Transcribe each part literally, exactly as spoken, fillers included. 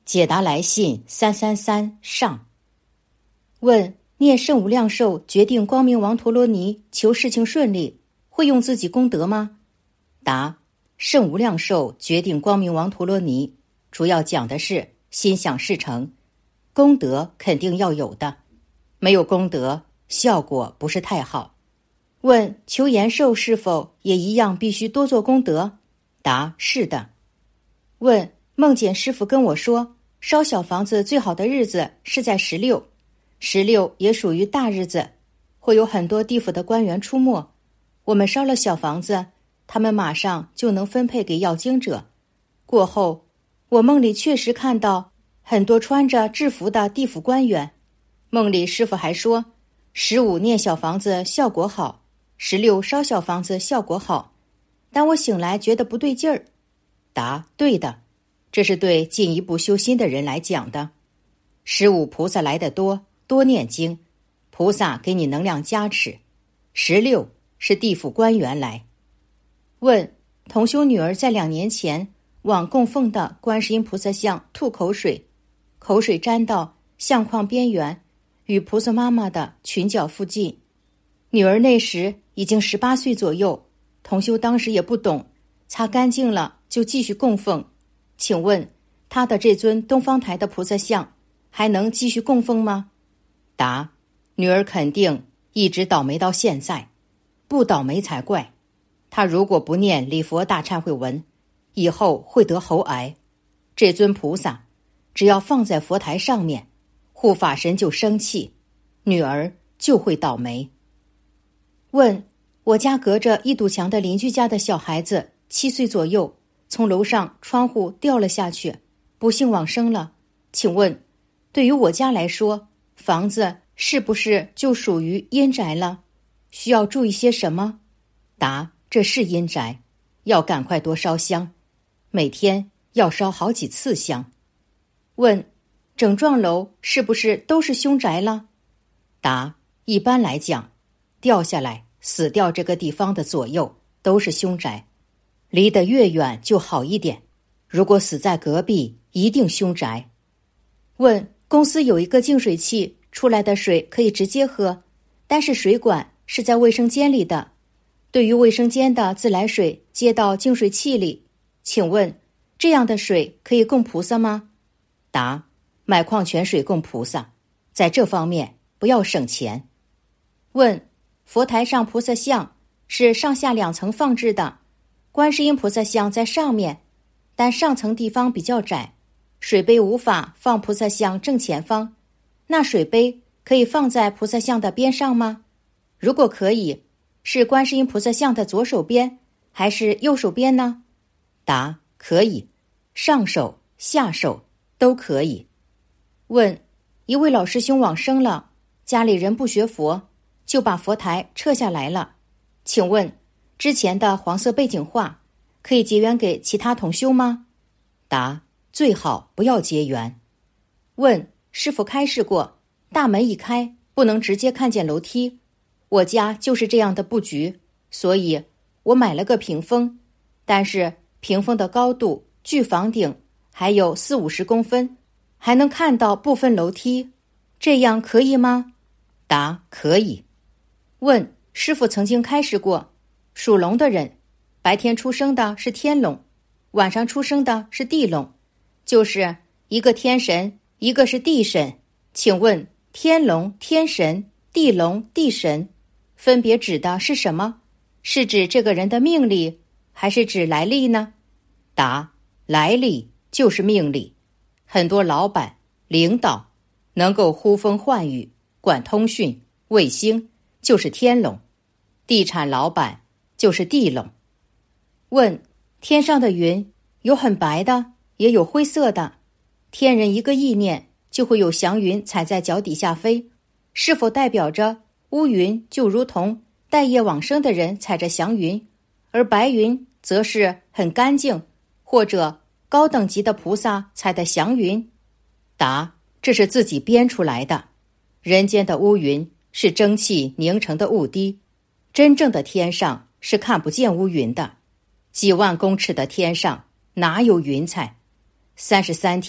解答来信三三三上。问：念圣无量寿决定光明王陀罗尼求事情顺利，会用自己功德吗？答：圣无量寿决定光明王陀罗尼主要讲的是心想事成，功德肯定要有的，没有功德效果不是太好。问：求延寿是否也一样必须多做功德？答：是的。问：梦见师父跟我说，烧小房子最好的日子是在十六，十六也属于大日子，会有很多地府的官员出没，我们烧了小房子，他们马上就能分配给要经者。过后我梦里确实看到很多穿着制服的地府官员，梦里师父还说十五念小房子效果好，十六烧小房子效果好，但我醒来觉得不对劲儿。答：对的，这是对进一步修心的人来讲的。十五菩萨来得多，多念经，菩萨给你能量加持。十六是地府官员来。问：同修女儿在两年前往供奉的观世音菩萨像吐口水，口水沾到相框边缘与菩萨妈妈的裙角附近。女儿那时已经十八岁左右，同修当时也不懂，擦干净了就继续供奉。请问她的这尊东方台的菩萨像还能继续供奉吗？答：女儿肯定一直倒霉到现在，不倒霉才怪。她如果不念礼佛大忏悔文，以后会得喉癌。这尊菩萨只要放在佛台上面，护法神就生气，女儿就会倒霉。问：我家隔着一堵墙的邻居家的小孩子七岁左右，从楼上窗户掉了下去，不幸往生了。请问对于我家来说，房子是不是就属于阴宅了？需要注意些什么？答：这是阴宅，要赶快多烧香，每天要烧好几次香。问：整幢楼是不是都是凶宅了？答：一般来讲，掉下来死掉这个地方的左右都是凶宅，离得越远就好一点，如果死在隔壁一定凶宅。问：公司有一个净水器，出来的水可以直接喝，但是水管是在卫生间里的，对于卫生间的自来水接到净水器里，请问这样的水可以供菩萨吗？答：买矿泉水供菩萨，在这方面不要省钱。问：佛台上菩萨像是上下两层放置的，观世音菩萨像在上面，但上层地方比较窄，水杯无法放菩萨像正前方，那水杯可以放在菩萨像的边上吗？如果可以，是观世音菩萨像的左手边还是右手边呢？答：可以，上手下手都可以。问：一位老师兄往生了，家里人不学佛，就把佛台撤下来了，请问之前的黄色背景画可以结缘给其他同修吗？答：最好不要结缘。问：师父开示过，大门一开不能直接看见楼梯，我家就是这样的布局，所以我买了个屏风，但是屏风的高度距房顶还有四五十公分，还能看到部分楼梯，这样可以吗？答：可以。问：师父曾经开示过，属龙的人白天出生的是天龙，晚上出生的是地龙，就是一个天神，一个是地神，请问天龙天神，地龙地神分别指的是什么？是指这个人的命力，还是指来历呢？答：来历就是命力。很多老板领导能够呼风唤雨，管通讯卫星，就是天龙，地产老板就是地龙。问：天上的云有很白的，也有灰色的，天人一个意念就会有祥云踩在脚底下飞，是否代表着乌云就如同待业往生的人踩着祥云，而白云则是很干净，或者高等级的菩萨踩的祥云？答：这是自己编出来的。人间的乌云是蒸汽凝成的雾滴，真正的天上是看不见乌云的。几万公尺的天上哪有云彩？三十三天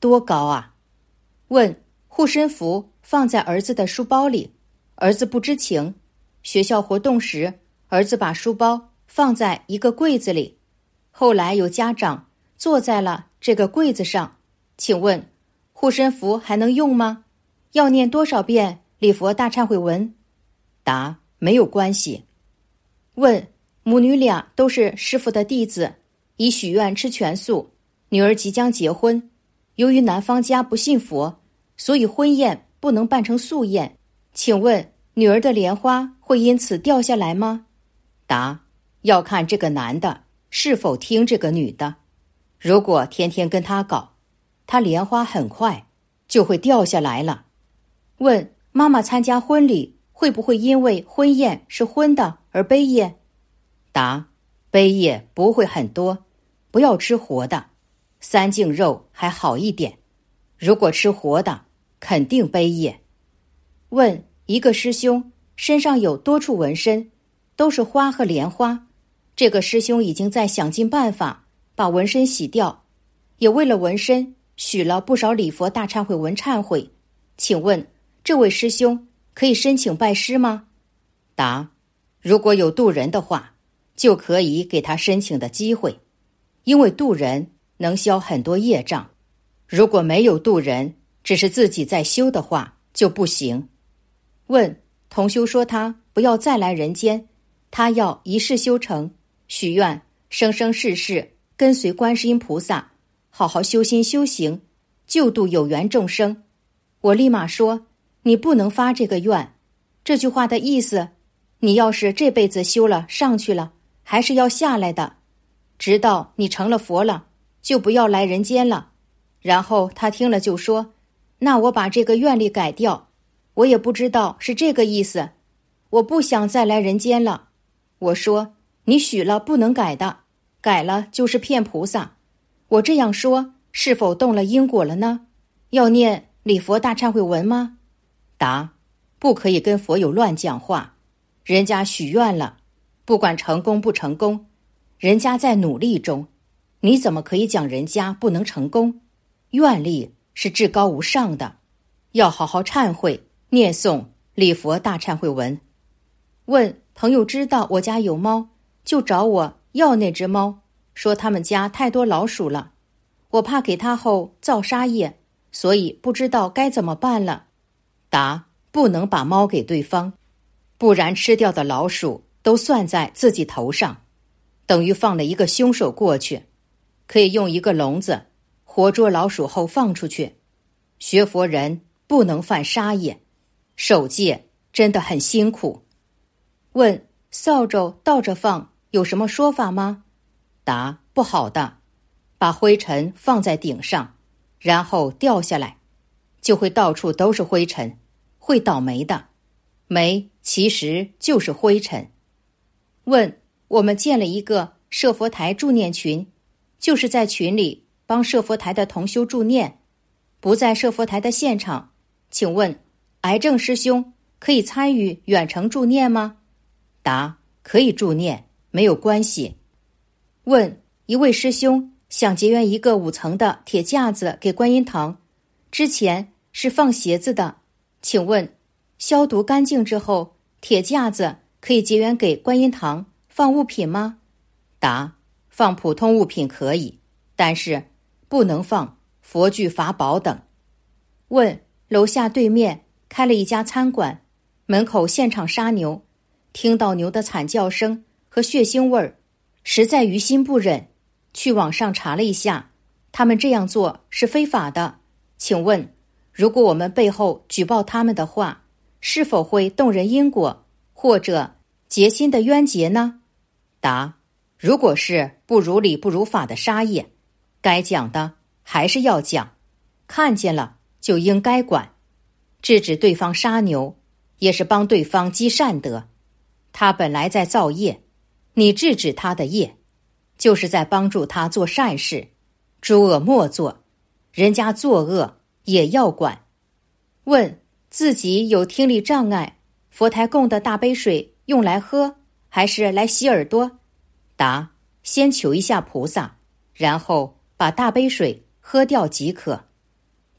多高啊？问，护身符放在儿子的书包里，儿子不知情。学校活动时，儿子把书包放在一个柜子里，后来有家长坐在了这个柜子上，请问护身符还能用吗？要念多少遍礼佛大忏悔文？答，没有关系。问，母女俩都是师父的弟子，已许愿吃全素，女儿即将结婚，由于男方家不信佛，所以婚宴不能办成素宴，请问女儿的莲花会因此掉下来吗？答，要看这个男的是否听这个女的，如果天天跟他搞，他莲花很快就会掉下来了。问，妈妈参加婚礼会不会因为婚宴是荤的而悲业？答，悲业不会很多，不要吃活的，三净肉还好一点，如果吃活的肯定悲业。问，一个师兄身上有多处纹身，都是花和莲花，这个师兄已经在想尽办法把纹身洗掉，也为了纹身许了不少礼佛大忏悔文忏悔，请问这位师兄可以申请拜师吗？答，如果有渡人的话，就可以给他申请的机会，因为渡人能消很多业障，如果没有渡人，只是自己在修的话就不行。问，同修说他不要再来人间，他要一世修成，许愿生生世世跟随观世音菩萨，好好修心修行，救度有缘众生。我立马说，你不能发这个愿，这句话的意思，你要是这辈子修了上去了，还是要下来的，直到你成了佛了，就不要来人间了。然后他听了就说，那我把这个愿力改掉，我也不知道是这个意思，我不想再来人间了。我说，你许了不能改的，改了就是骗菩萨。我这样说是否动了因果了呢？要念礼佛大忏悔文吗？答，不可以跟佛友乱讲话，人家许愿了，不管成功不成功，人家在努力中，你怎么可以讲人家不能成功？愿力是至高无上的，要好好忏悔，念诵礼佛大忏悔文。问，朋友知道我家有猫，就找我要那只猫，说他们家太多老鼠了，我怕给他后造杀业，所以不知道该怎么办了。答，不能把猫给对方，不然吃掉的老鼠都算在自己头上，等于放了一个凶手过去。可以用一个笼子活捉老鼠后放出去。学佛人不能犯杀业，守戒真的很辛苦。问，扫帚倒着放有什么说法吗？答，不好的，把灰尘放在顶上，然后掉下来，就会到处都是灰尘，会倒霉的。霉其实就是灰尘。问，我们建了一个摄佛台助念群，就是在群里帮摄佛台的同修助念，不在摄佛台的现场，请问癌症师兄可以参与远程助念吗？答，可以助念，没有关系。问，一位师兄想结缘一个五层的铁架子给观音堂，之前是放鞋子的，请问消毒干净之后，铁架子可以结缘给观音堂放物品吗？答，放普通物品可以，但是不能放佛具法宝等。问，楼下对面开了一家餐馆，门口现场杀牛，听到牛的惨叫声和血腥味儿，实在于心不忍，去网上查了一下，他们这样做是非法的。请问，如果我们背后举报他们的话，是否会动人因果，或者结心的冤结呢？答，如果是不如理不如法的杀业，该讲的还是要讲，看见了就应该管。制止对方杀牛，也是帮对方积善德。他本来在造业，你制止他的业，就是在帮助他做善事。诸恶莫作，人家作恶也要管。问，自己有听力障碍，佛台供的大杯水用来喝，还是来洗耳朵？答，先求一下菩萨，然后把大杯水喝掉即可。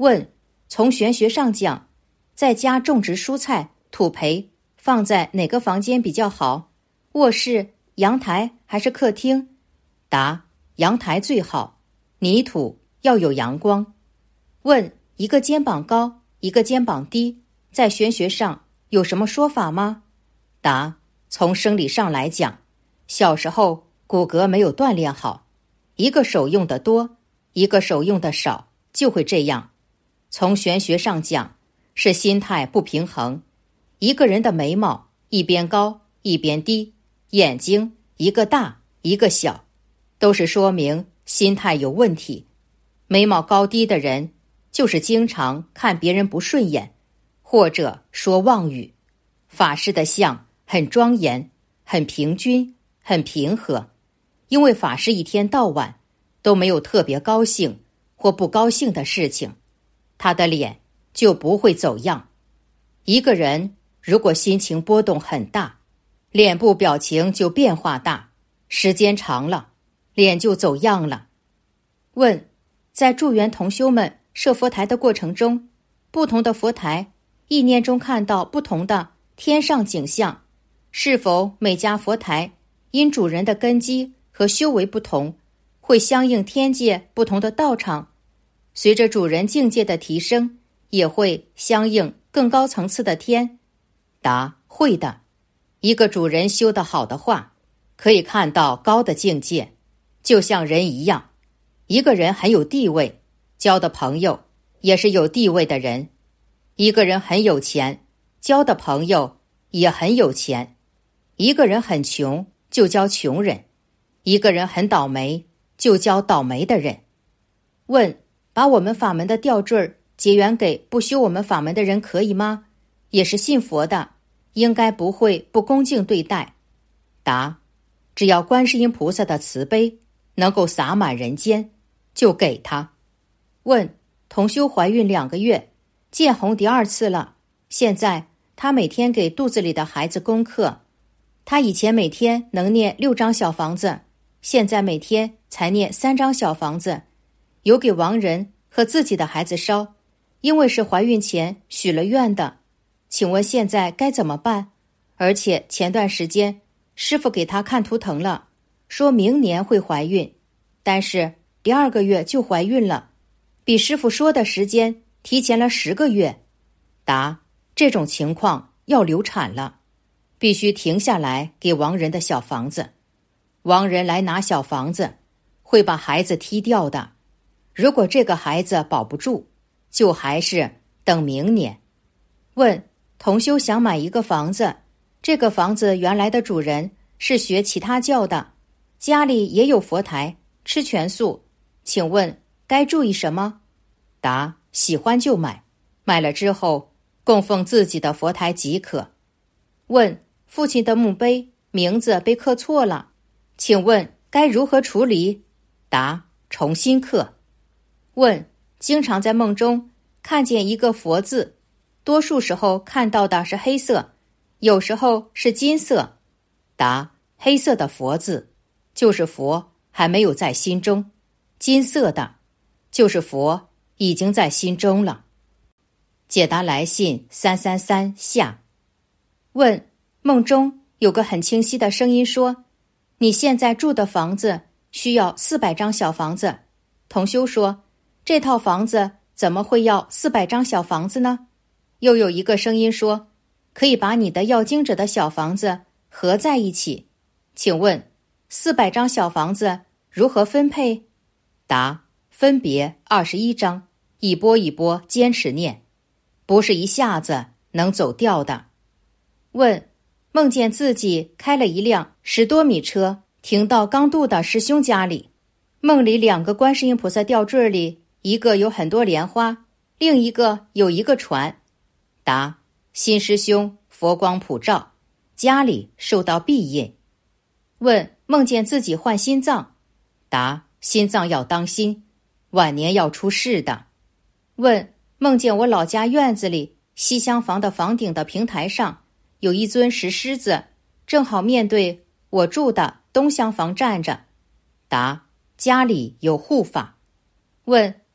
问：从玄学上讲，在家种植蔬菜、土培放在哪个房间比较好？卧室、阳台还是客厅？答：阳台最好，泥土要有阳光。问：一个肩膀高，一个肩膀低，在玄学上有什么说法吗？答：从生理上来讲，小时候骨骼没有锻炼好，一个手用的多，一个手用的少，就会这样。从玄学上讲，是心态不平衡。一个人的眉毛一边高一边低，眼睛一个大一个小，都是说明心态有问题。眉毛高低的人就是经常看别人不顺眼，或者说妄语。法师的相很庄严，很平均，很平和，因为法师一天到晚都没有特别高兴或不高兴的事情，他的脸就不会走样。一个人如果心情波动很大，脸部表情就变化大，时间长了，脸就走样了。问：在助缘同修们设佛台的过程中，不同的佛台意念中看到不同的天上景象，是否每家佛台因主人的根基和修为不同，会相应天界不同的道场？随着主人境界的提升，也会相应更高层次的天？答：会的。一个主人修得好的话，可以看到高的境界，就像人一样。一个人很有地位，交的朋友也是有地位的人。一个人很有钱，交的朋友也很有钱。一个人很穷，就交穷人；一个人很倒霉，就交倒霉的人。问：把我们法门的吊坠结缘给不修我们法门的人可以吗？也是信佛的，应该不会不恭敬对待。答：只要观世音菩萨的慈悲能够洒满人间，就给他。问：同修怀孕两个月，见红第二次了，现在她每天给肚子里的孩子功课，她以前每天能念六张小房子，现在每天才念三张小房子，有给亡人和自己的孩子烧，因为是怀孕前许了愿的，请问现在该怎么办？而且前段时间师父给她看图腾了，说明年会怀孕，但是第二个月就怀孕了，比师父说的时间提前了十个月。答：这种情况要流产了，必须停下来给亡人的小房子。亡人来拿小房子，会把孩子踢掉的。如果这个孩子保不住，就还是等明年。问：同修想买一个房子，这个房子原来的主人是学其他教的，家里也有佛台，吃全素，请问该注意什么？答：喜欢就买，买了之后供奉自己的佛台即可。问：父亲的墓碑名字被刻错了，请问该如何处理？答：重新刻。问：经常在梦中看见一个佛字，多数时候看到的是黑色，有时候是金色。答：黑色的佛字就是佛还没有在心中，金色的就是佛已经在心中了。解答来信三三三下。问：梦中有个很清晰的声音说，你现在住的房子需要四百张小房子。同修说，这套房子怎么会要四百张小房子呢？又有一个声音说，可以把你的要经者的小房子合在一起。请问四百张小房子如何分配？答：分别二十一张，一波一波坚持念，不是一下子能走掉的。问：梦见自己开了一辆十多米车停到刚度的师兄家里，梦里两个观世音菩萨吊坠里，一个有很多莲花，另一个有一个船。答：新师兄佛光普照，家里受到庇荫。问：梦见自己换心脏？答：心脏要当心，晚年要出事的。问：梦见我老家院子里西厢房的房顶的平台上有一尊石狮子，正好面对我住的东厢房站着。答：家里有护法。问：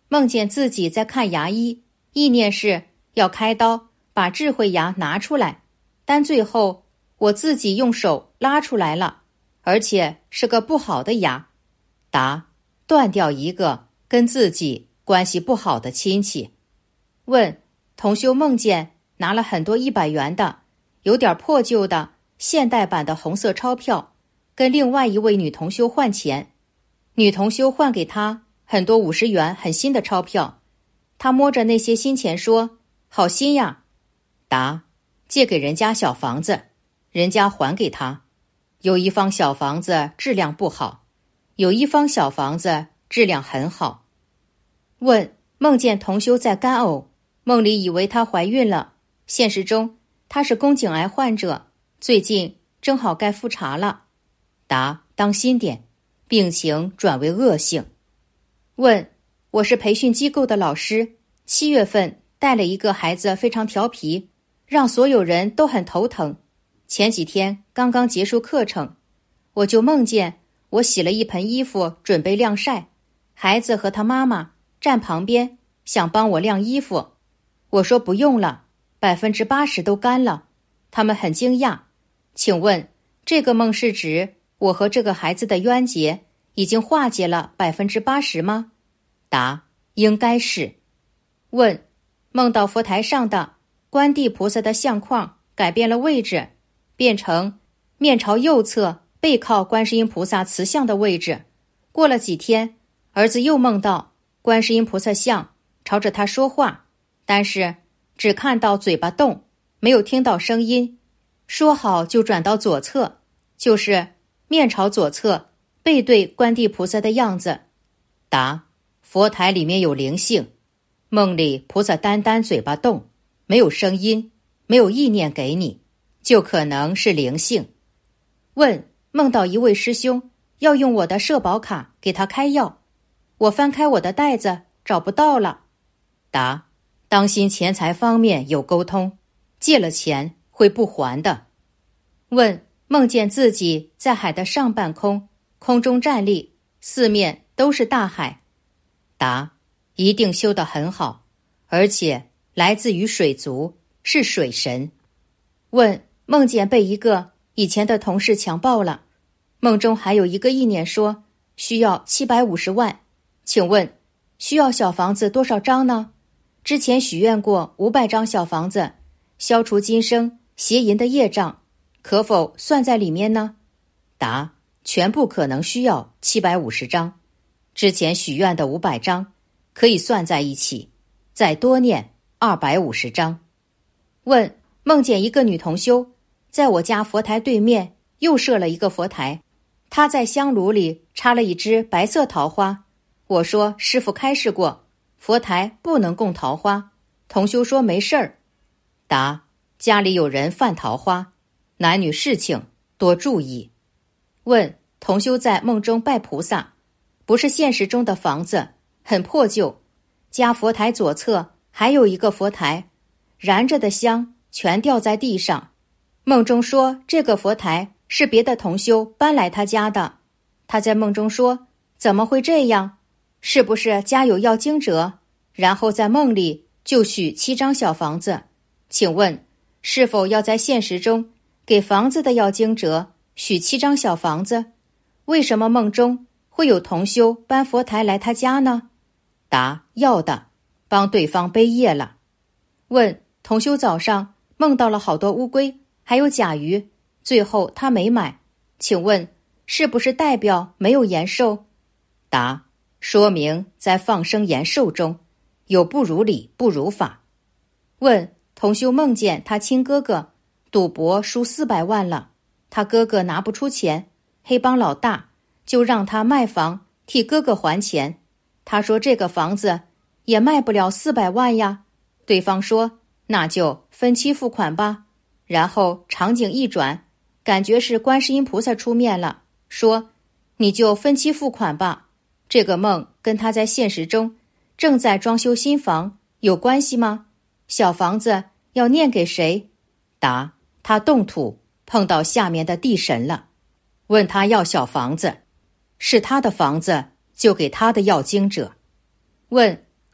梦见自己在看牙医，意念是要开刀把智慧牙拿出来，但最后我自己用手拉出来了，而且是个不好的牙。答：断掉一个跟自己关系不好的亲戚。问：同修梦见拿了很多一百元的有点破旧的现代版的红色钞票，跟另外一位女同修换钱，女同修换给他很多五十元很新的钞票，他摸着那些新钱说：好新呀。答：借给人家小房子，人家还给他。有一方小房子质量不好，有一方小房子质量很好。问：梦见同修在干呕，梦里以为她怀孕了，现实中她是宫颈癌患者，最近正好该复查了。答：当心点，病情转为恶性。问：我是培训机构的老师，七月份带了一个孩子非常调皮，让所有人都很头疼。前几天刚刚结束课程，我就梦见我洗了一盆衣服准备晾晒，孩子和他妈妈站旁边想帮我晾衣服，我说不用了，百分之八十都干了。他们很惊讶，请问这个梦是指我和这个孩子的冤结已经化解了百分之八十吗？答：应该是。问：梦到佛台上的观地菩萨的相框改变了位置，变成面朝右侧背靠观世音菩萨慈像的位置。过了几天，儿子又梦到观世音菩萨像朝着他说话，但是只看到嘴巴动，没有听到声音。说好就转到左侧，就是面朝左侧背对观地菩萨的样子。答：佛台里面有灵性，梦里菩萨单单嘴巴动，没有声音，没有意念给你，就可能是灵性。问：梦到一位师兄要用我的社保卡给他开药，我翻开我的袋子找不到了。答：当心钱财方面有沟通，借了钱会不还的。问：梦见自己在海的上半空空中站立，四面都是大海。答：一定修得很好，而且来自于水族，是水神。问：梦见被一个以前的同事强暴了，梦中还有一个意念说需要七百五十万，请问需要小房子多少张呢？之前许愿过五百张小房子，消除今生邪淫的业障，可否算在里面呢？答：全部可能需要七百五十张，之前许愿的五百张可以算在一起，再多念二百五十张。问：梦见一个女同修在我家佛台对面又设了一个佛台，她在香炉里插了一支白色桃花。我说师父开示过，佛台不能供桃花。同修说没事儿。答：家里有人犯桃花，男女事情多注意。问：同修在梦中拜菩萨，不是现实中的房子，很破旧，家佛台左侧还有一个佛台，燃着的香全掉在地上。梦中说这个佛台是别的同修搬来他家的，他在梦中说怎么会这样，是不是家有要经者？然后在梦里就许七张小房子，请问是否要在现实中给房子的要经者许七张小房子？为什么梦中会有同修搬佛台来他家呢？答：要的，帮对方背业了。问：同修早上梦到了好多乌龟还有甲鱼，最后他没买，请问是不是代表没有延寿？答：说明在放生延寿中有不如理不如法。问：同修梦见他亲哥哥赌博输四百万了，他哥哥拿不出钱，黑帮老大就让他卖房替哥哥还钱。他说这个房子也卖不了四百万呀。对方说那就分期付款吧。然后场景一转，感觉是观世音菩萨出面了，说你就分期付款吧。这个梦跟他在现实中正在装修新房有关系吗？小房子要念给谁？答：他动土碰到下面的地神了，问他要小房子，是他的房子就给他的要经者。问：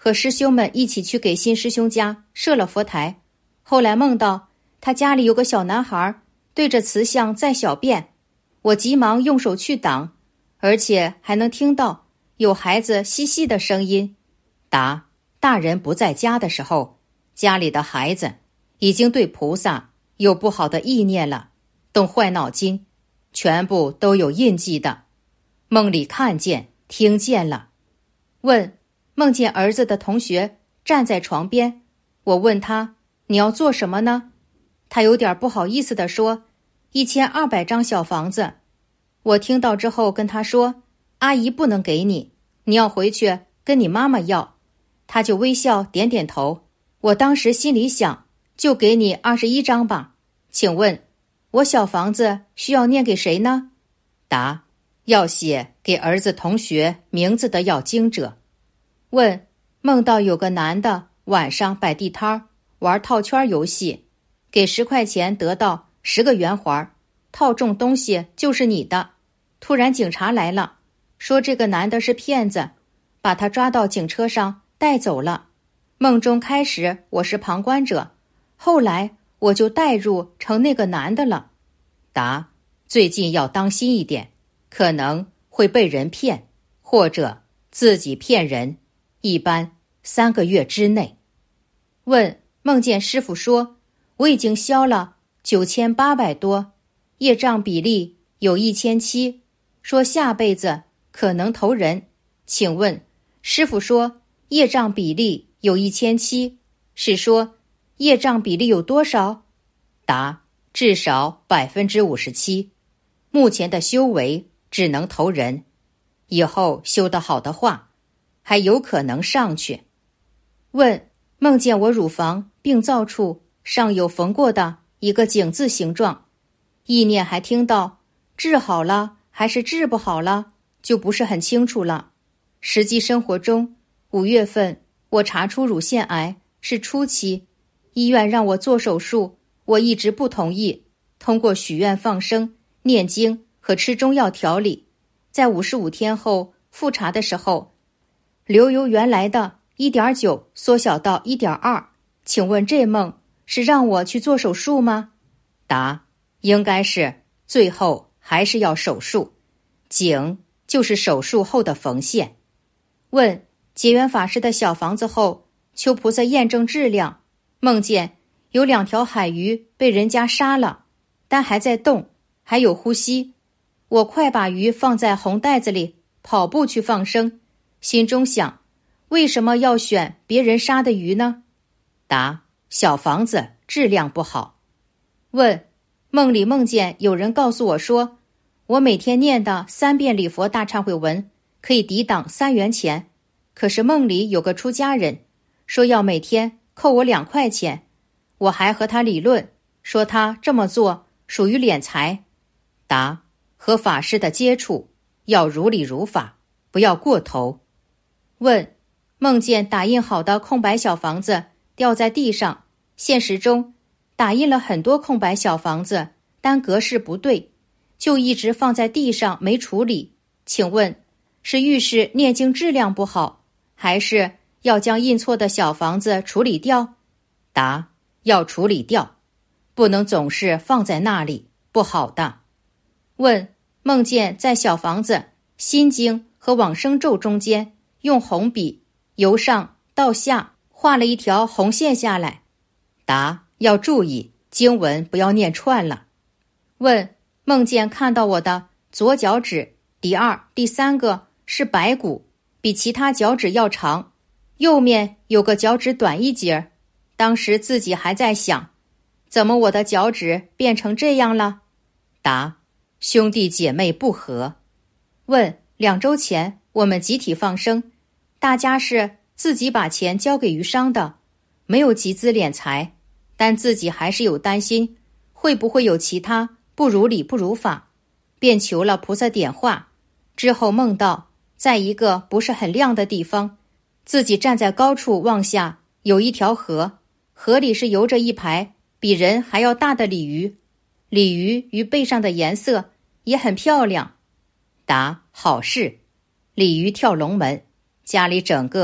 和师兄们一起去给新师兄家设了佛台，后来梦到他家里有个小男孩对着瓷像在小便，我急忙用手去挡，而且还能听到有孩子嬉戏的声音。答：大人不在家的时候，家里的孩子已经对菩萨有不好的意念了，动坏脑筋，全部都有印记的。梦里看见听见了。问：梦见儿子的同学站在床边，我问他你要做什么呢？他有点不好意思地说一千二百张小房子。我听到之后跟他说，阿姨不能给你，你要回去跟你妈妈要。他就微笑点点头。我当时心里想，就给你二十一张吧。请问我小房子需要念给谁呢？答：要写给儿子同学名字的要经者。问：梦到有个男的晚上摆地摊玩套圈游戏，给十块钱得到十个圆环，套中东西就是你的。突然警察来了，说这个男的是骗子，把他抓到警车上带走了。梦中开始我是旁观者，后来我就带入成那个男的了。答：最近要当心一点，可能会被人骗，或者自己骗人，一般三个月之内。问：梦见师父说我已经消了九千八百多，业障比例有一千七，说下辈子可能投人。请问师父说业障比例有一千七，是说业障比例有多少？答：至少百分之五十七。目前的修为只能投人，以后修得好的话，还有可能上去。问：梦见我乳房病灶处上有缝过的一个井字形状，意念还听到治好了还是治不好了，就不是很清楚了。实际生活中，五月份我查出乳腺癌是初期，医院让我做手术，我一直不同意。通过许愿放生、念经和吃中药调理，在五十五天后复查的时候，瘤由原来的 一点九 缩小到 一点二。 请问这梦是让我去做手术吗？答：应该是最后还是要手术，井就是手术后的缝线。问：结缘法师的小房子后，求菩萨验证质量，梦见有两条海鱼被人家杀了，但还在动，还有呼吸。我快把鱼放在红袋子里，跑步去放生，心中想，为什么要选别人杀的鱼呢？答：小房子质量不好。问：梦里梦见有人告诉我说，我每天念的三遍礼佛大忏悔文可以抵挡三元钱，可是梦里有个出家人说要每天扣我两块钱，我还和他理论，说他这么做属于敛财。答：和法师的接触要如理如法，不要过头。问：梦见打印好的空白小房子掉在地上，现实中打印了很多空白小房子，但格式不对，就一直放在地上没处理。请问是预示念经质量不好，还是要将印错的小房子处理掉？答：要处理掉，不能总是放在那里，不好的。问：梦见在小房子心经和往生咒中间用红笔由上到下画了一条红线下来。答：要注意经文不要念串了。问：梦见看到我的左脚趾第二、第三个是白骨，比其他脚趾要长，右面有个脚趾短一截，当时自己还在想，怎么我的脚趾变成这样了？答：兄弟姐妹不和。问：两周前我们集体放生，大家是自己把钱交给鱼商的，没有集资敛财，但自己还是有担心，会不会有其他不如理不如法，便求了菩萨点化。之后梦到在一个不是很亮的地方，自己站在高处望下，有一条河，河里是游着一排比人还要大的鲤鱼，鲤鱼鱼背上的颜色也很漂亮。答：好事。鲤鱼跳龙门，家里整个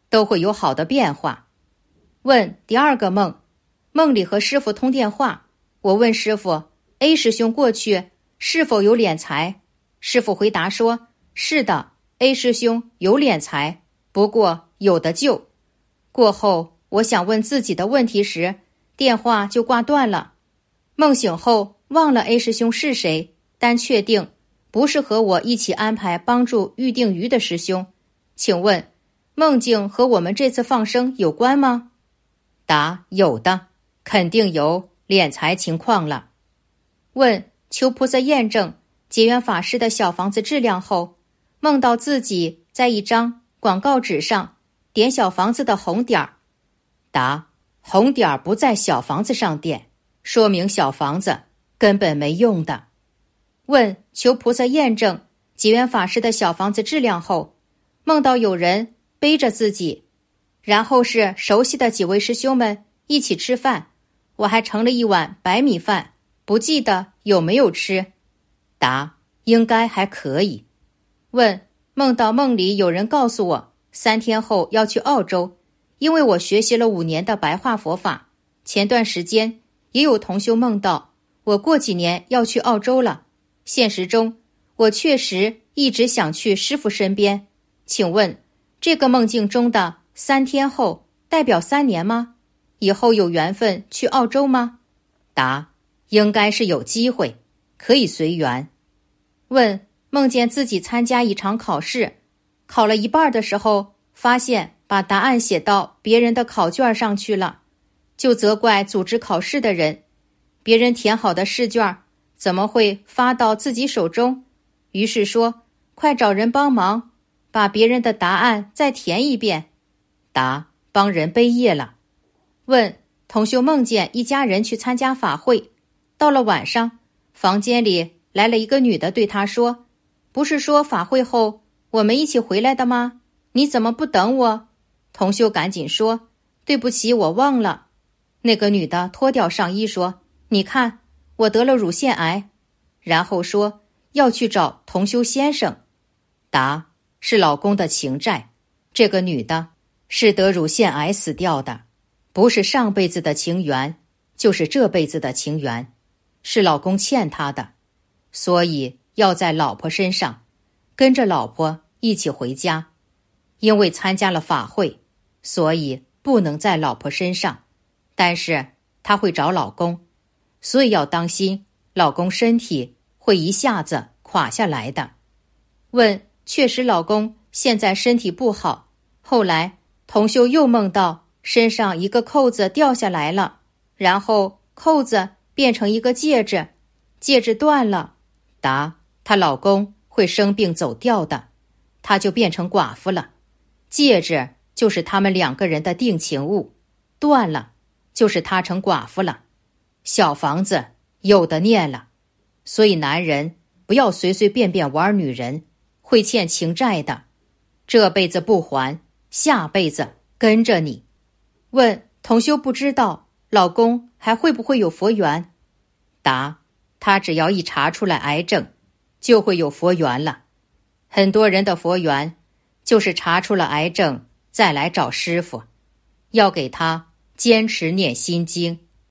都会有好的变化。问第二个梦，梦里和师父通电话，我问师父 A 师兄过去是否有敛财，师父回答说是的， A 师兄有敛财，不过有的救。过后我想问自己的问题时，电话就挂断了。梦醒后忘了 A 师兄是谁，但确定不是和我一起安排帮助预定鱼的师兄。请问梦境和我们这次放生有关吗？答：有的，肯定有敛财情况了。问求菩萨验证结缘法师的小房子质量后，梦到自己在一张广告纸上点小房子的红点儿。答：红点儿不在小房子上点，说明小房子根本没用的。问求菩萨验证结缘法师的小房子质量后，梦到有人背着自己，然后是熟悉的几位师兄们一起吃饭，我还盛了一碗白米饭，不记得有没有吃。答：应该还可以。问梦到梦里有人告诉我三天后要去澳洲，因为我学习了五年的白话佛法。前段时间也有同修梦到我过几年要去澳洲了，现实中我确实一直想去师父身边。请问这个梦境中的三天后代表三年吗？以后有缘分去澳洲吗？答：应该是有机会，可以随缘。问梦见自己参加一场考试，考了一半的时候发现把答案写到别人的考卷上去了，就责怪组织考试的人，别人填好的试卷怎么会发到自己手中？于是说快找人帮忙把别人的答案再填一遍。答：帮人背业了。问同修梦见一家人去参加法会，到了晚上，房间里来了一个女的，对他说：不是说法会后我们一起回来的吗？你怎么不等我？同修赶紧说：对不起，我忘了。那个女的脱掉上衣说：你看，我得了乳腺癌。然后说要去找同修先生。答：是老公的情债，这个女的是得乳腺癌死掉的，不是上辈子的情缘，就是这辈子的情缘，是老公欠她的，所以要在老婆身上，跟着老婆一起回家。因为参加了法会，所以不能在老婆身上，但是她会找老公，所以要当心老公身体会一下子垮下来的。问确实老公现在身体不好，后来同修又梦到身上一个扣子掉下来了，然后扣子变成一个戒指，戒指断了。答：她老公会生病走掉的，她就变成寡妇了。戒指就是他们两个人的定情物，断了就是她成寡妇了。小房子有的念了，所以男人不要随随便便玩女人，会欠情债的，这辈子不还，下辈子跟着你。问同修不知道老公还会不会有佛缘？答：他只要一查出来癌症，就会有佛缘了。很多人的佛缘就是查出了癌症再来找师父，要给他坚持念心经，